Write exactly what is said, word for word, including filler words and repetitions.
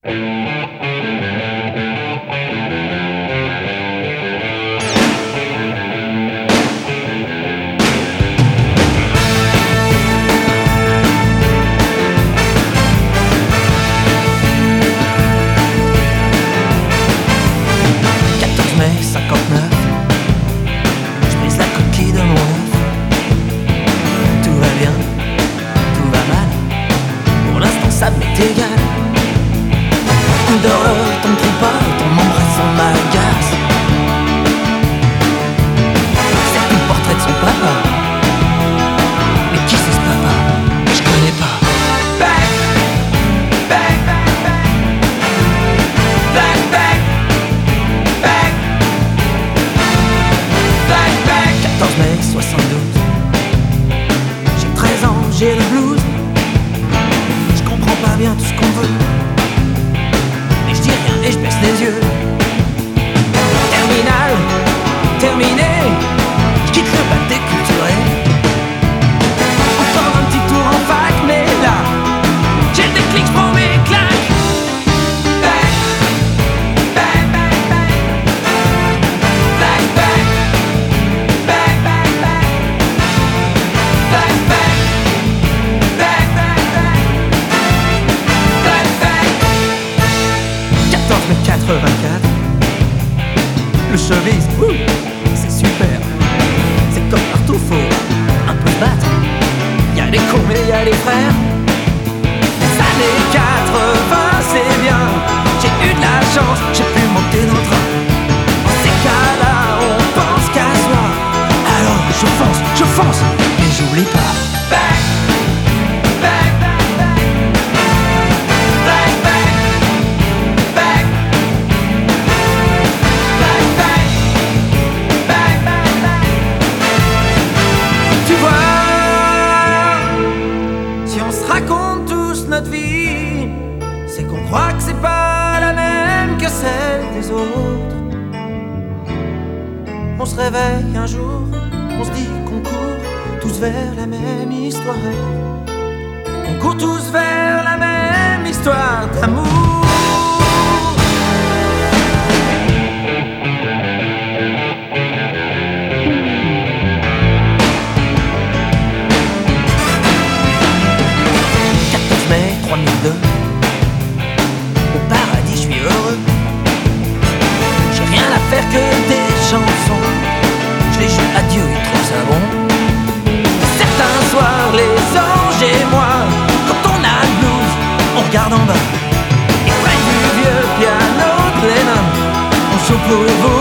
Ça m'est égal. Dors, ton ne prie pas, ton embrassant m'agace. C'est le portrait de son papa. Mais qui c'est ce papa? Je connais pas. Back, back, back, back, back, back, back. quatorze mai soixante-douze. J'ai treize ans, j'ai le blues. Pas bien tout ce qu'on veut, mais je dis rien et je baisse les yeux. Terminal, terminé, je quitte le bac déculturé. Encore un petit tour en fac, mais là, j'ai le déclic, je prends mes claques. Back, back, back, back, back, back, back, back, back, back, back. quatre-vingt-quatre. Le showbiz, ouh, c'est super. C'est comme partout, faut un peu se battre. Y'a les cons mais y'a les frères. Les années quatre-vingts, c'est bien. J'ai eu de la chance, j'ai pu monter dans le train. Dans ces cas-là, on pense qu'à soi. Alors je fonce, je fonce, mais j'oublie pas. Back, back, back, back, back, back. Raconte tous notre vie, c'est qu'on croit que c'est pas la même que celle des autres. On se réveille un jour, on se dit qu'on court tous vers la même histoire. On court tous vers la même histoire d'amour. trois mille deux. Au paradis, je suis heureux. J'ai rien à faire que des chansons. Je les joue à Dieu, il trouve ça bon. Certains soirs, les anges et moi, quand on a le blues, on regarde en bas. Et ouais, du vieux piano de Lennon, on joue pour vous.